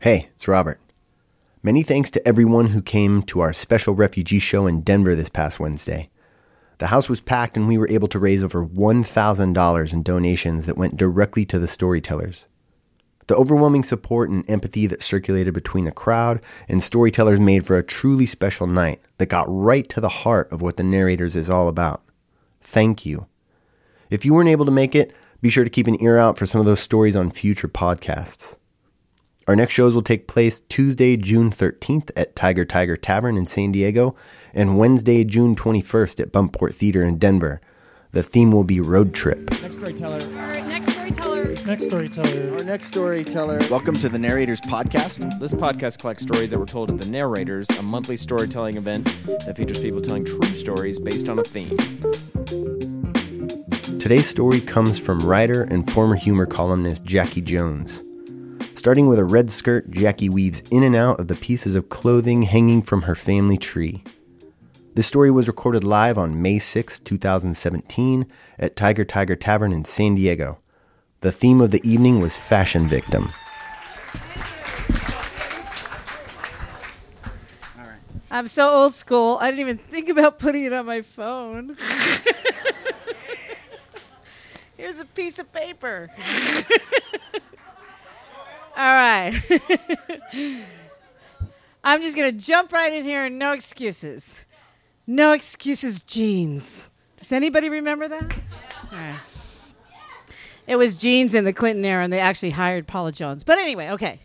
Hey, it's Robert. Many thanks to everyone who came to our special refugee show in Denver this past Wednesday. The house was packed and we were able to raise over $1,000 in donations that went directly to the storytellers. The overwhelming support and empathy that circulated between the crowd and storytellers made for a truly special night that got right to the heart of what the Narrators is all about. Thank you. If you weren't able to make it, be sure to keep an ear out for some of those stories on future podcasts. Our next shows will take place Tuesday, June 13th at Tiger Tavern in San Diego and Wednesday, June 21st at Buntport Theater in Denver. The theme will be Road Trip. Next storyteller. All right, next storyteller. Next storyteller. Our next storyteller. Welcome to the Narrators Podcast. This podcast collects stories that were told at the Narrators, a monthly storytelling event that features people telling true stories based on a theme. Today's story comes from writer and former humor columnist Jackie Jones. Starting with a red skirt, Jackie weaves in and out of the pieces of clothing hanging from her family tree. This story was recorded live on May 6, 2017 at Tiger Tavern in San Diego. The theme of the evening was Fashion Victim. I'm so old school, I didn't even think about putting it on my phone. Here's a piece of paper. All right. I'm just going to jump right in here and no excuses. No excuses jeans. Does anybody remember that? All right. It was jeans in the Clinton era, and they actually hired Paula Jones. But anyway, okay.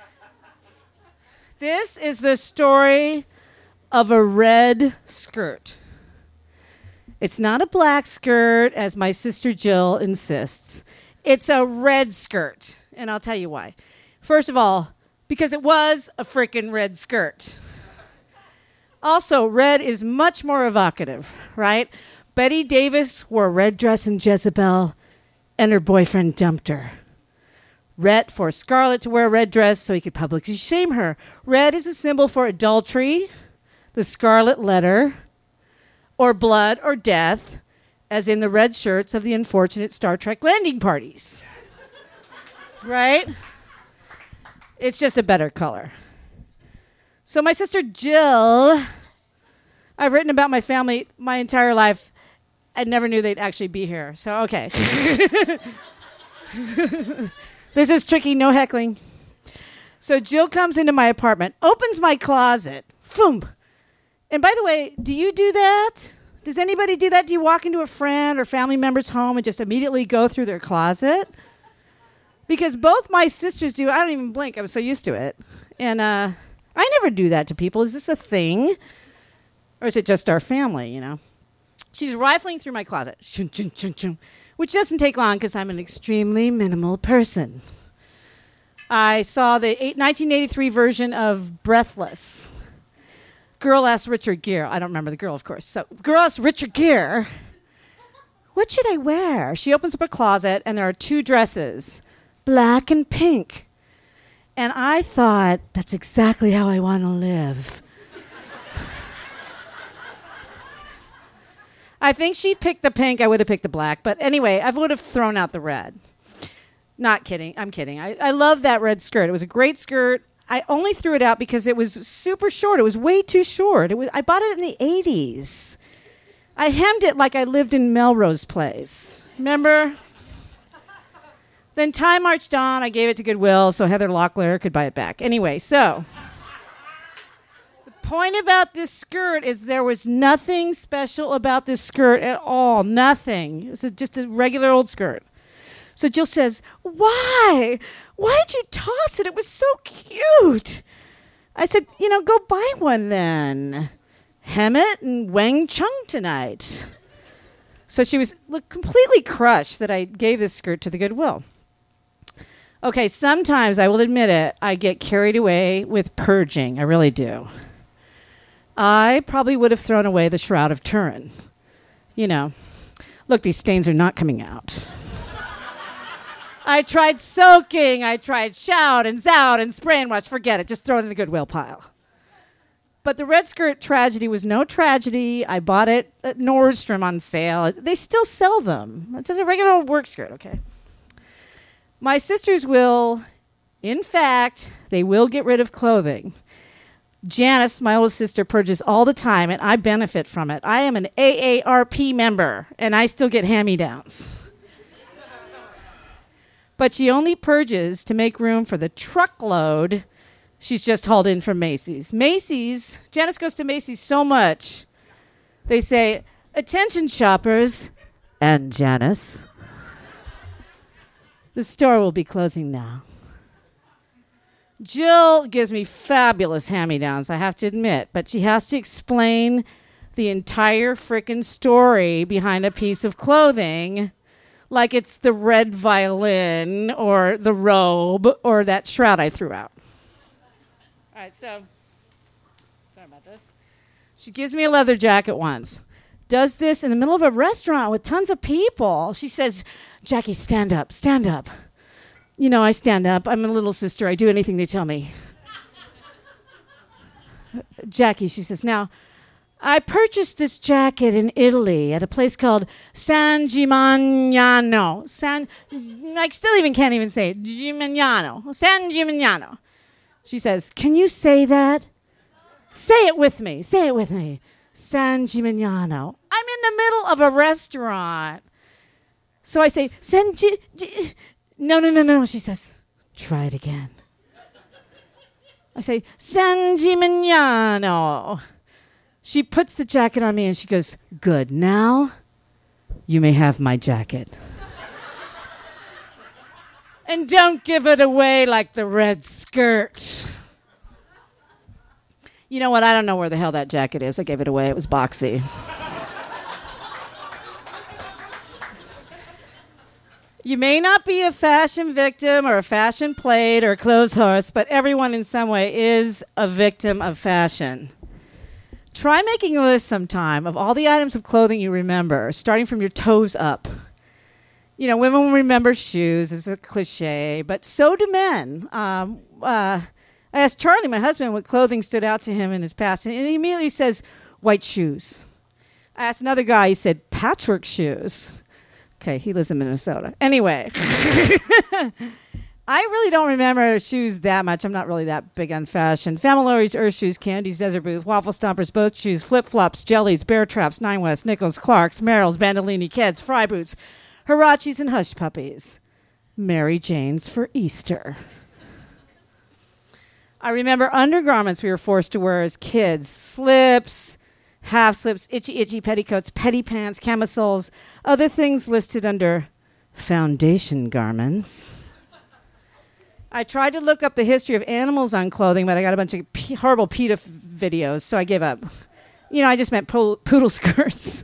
This is the story of a red skirt. It's not a black skirt, as my sister Jill insists. It's a red skirt, and I'll tell you why. First of all, because it was a frickin' red skirt. Also, red is much more evocative, right? Betty Davis wore a red dress in Jezebel, and her boyfriend dumped her. Rhett forced Scarlett to wear a red dress so he could publicly shame her. Red is a symbol for adultery, the scarlet letter, or blood or death, as in the red shirts of the unfortunate Star Trek landing parties. Right? It's just a better color. So my sister Jill, I've written about my family my entire life. I never knew they'd actually be here. So, okay. This is tricky, no heckling. So Jill comes into my apartment, opens my closet. Boom. And by the way, do you do that? Does anybody do that? Do you walk into a friend or family member's home and just immediately go through their closet? Because both my sisters do. I don't even blink. I'm so used to it. And I never do that to people. Is this a thing? Or is it just our family, you know? She's rifling through my closet, which doesn't take long because I'm an extremely minimal person. I saw the 1983 version of Breathless. Girl asked Richard Gere. I don't remember the girl, of course. So girl asked Richard Gere, what should I wear? She opens up a closet, and there are two dresses, black and pink. And I thought, that's exactly how I want to live. I think she picked the pink. I would have picked the black. But anyway, I would have thrown out the red. Not kidding. I'm kidding. I love that red skirt. It was a great skirt. I only threw it out because it was super short. It was way too short. I bought it in the 80s. I hemmed it like I lived in Melrose Place. Remember? Then time marched on. I gave it to Goodwill so Heather Locklear could buy it back. Anyway, so the point about this skirt is there was nothing special about this skirt at all. Nothing. It was just a regular old skirt. So Jill says, why? Why'd you toss it? It was so cute. I said, go buy one then. Hem it and Wang Chung tonight. So she was completely crushed that I gave this skirt to the Goodwill. Okay, sometimes, I will admit it, I get carried away with purging. I really do. I probably would have thrown away the Shroud of Turin. Look, these stains are not coming out. I tried soaking, I tried shout and zout and spray and wash. Forget it, just throw it in the Goodwill pile. But the red skirt tragedy was no tragedy. I bought it at Nordstrom on sale. They still sell them. It's just a regular old work skirt, okay? My sister's will In fact, they will get rid of clothing. Janice, my oldest sister, purges all the time, and I benefit from it. I am an AARP member, and I still get hand-me-downs. But she only purges to make room for the truckload she's just hauled in from Macy's. Janice goes to Macy's so much, they say, "Attention shoppers," and Janice, "the store will be closing now." Jill gives me fabulous hand-me-downs, I have to admit, but she has to explain the entire frickin' story behind a piece of clothing like it's the red violin or the robe or that shroud I threw out. All right, so, sorry about this. She gives me a leather jacket once. Does this in the middle of a restaurant with tons of people. She says, "Jackie, stand up, stand up." You know, I stand up. I'm a little sister. I do anything they tell me. "Jackie," she says, "now, I purchased this jacket in Italy at a place called San Gimignano. I still even can't even say it. Gimignano. San Gimignano." She says, "Can you say that? Say it with me. Say it with me. San Gimignano." I'm in the middle of a restaurant. So I say, No. She says, "Try it again." I say, "San Gimignano." She puts the jacket on me and she goes, "Good. Now you may have my jacket. And don't give it away like the red skirt." You know what? I don't know where the hell that jacket is. I gave it away. It was boxy. You may not be a fashion victim or a fashion plate or a clothes horse, but everyone in some way is a victim of fashion. Try making a list sometime of all the items of clothing you remember, starting from your toes up. You know, women remember shoes. It's a cliche, but so do men. I asked Charlie, my husband, what clothing stood out to him in his past, and he immediately says, "White shoes." I asked another guy, he said, "Patchwork shoes." Okay, he lives in Minnesota. Anyway, I really don't remember shoes that much. I'm not really that big on fashion. Familori's, Earth Shoes, Candy's, Desert Booth, Waffle Stompers, Boat Shoes, Flip-Flops, Jellies, Bear Traps, Nine West, Nichols, Clark's, Merrill's, Bandolini, Keds, Fry Boots, Hirachis, and Hush Puppies. Mary Jane's for Easter. I remember undergarments we were forced to wear as kids. Slips, half slips, itchy petticoats, petty pants, camisoles, other things listed under foundation garments. I tried to look up the history of animals on clothing, but I got a bunch of horrible PETA videos, so I gave up. You know, I just meant poodle skirts.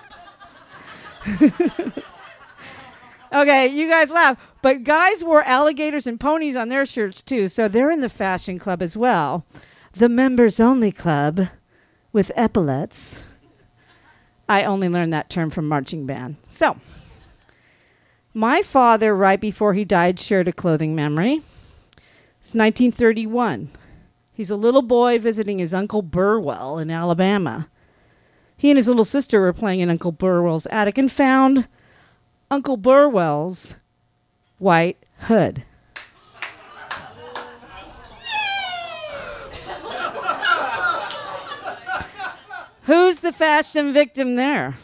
Okay, you guys laugh, but guys wore alligators and ponies on their shirts too, so they're in the fashion club as well. The members only club with epaulets. I only learned that term from marching band. So, my father, right before he died, shared a clothing memory. It's 1931. He's a little boy visiting his Uncle Burwell in Alabama. He and his little sister were playing in Uncle Burwell's attic and found Uncle Burwell's white hood. Who's the fashion victim there?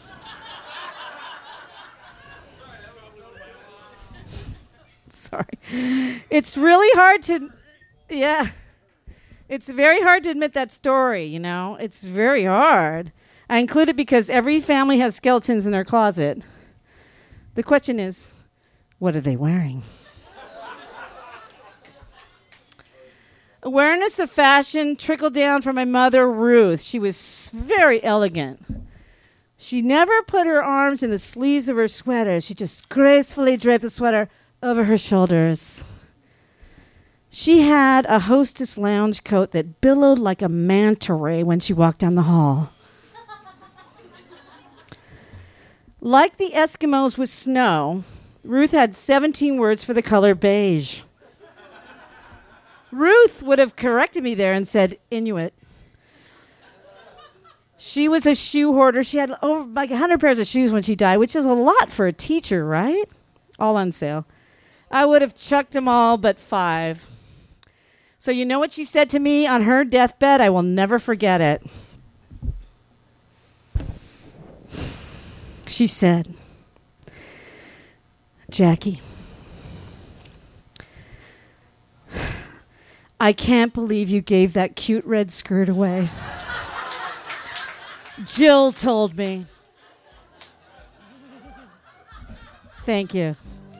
Sorry. It's really hard to, it's very hard to admit that story, you know. It's very hard. I include it because every family has skeletons in their closet. The question is, what are they wearing? Awareness of fashion trickled down from my mother, Ruth. She was very elegant. She never put her arms in the sleeves of her sweater. She just gracefully draped the sweater over her shoulders. She had a hostess lounge coat that billowed like a manta ray when she walked down the hall. Like the Eskimos with snow, Ruth had 17 words for the color beige. Ruth would have corrected me there and said Inuit. She was a shoe hoarder. She had over like 100 pairs of shoes when she died, which is a lot for a teacher, right? All on sale. I would have chucked them all but 5. So you know what she said to me on her deathbed? I will never forget it. She said, Jackie, I can't believe you gave that cute red skirt away. Jill told me. Thank you.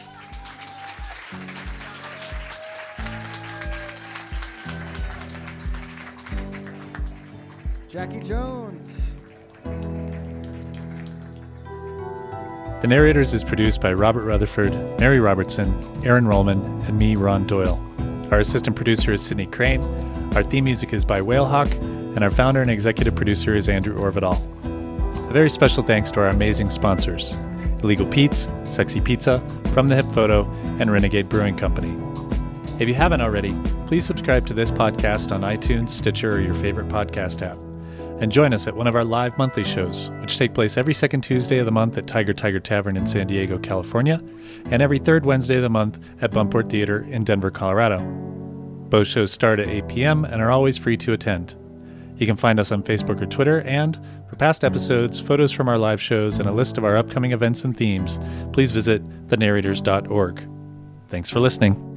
Jackie Jones. The Narrators is produced by Robert Rutherford, Mary Robertson, Aaron Rollman, and me, Ron Doyle. Our assistant producer is Sydney Crane. Our theme music is by Whalehawk, and our founder and executive producer is Andrew Orvidal. A very special thanks to our amazing sponsors, Illegal Pete's, Sexy Pizza, From the Hip Photo, and Renegade Brewing Company. If you haven't already, please subscribe to this podcast on iTunes, Stitcher, or your favorite podcast app. And join us at one of our live monthly shows, which take place every second Tuesday of the month at Tiger Tavern in San Diego, California, and every third Wednesday of the month at Buntport Theater in Denver, Colorado. Both shows start at 8 p.m. and are always free to attend. You can find us on Facebook or Twitter, and for past episodes, photos from our live shows, and a list of our upcoming events and themes, please visit thenarrators.org. Thanks for listening.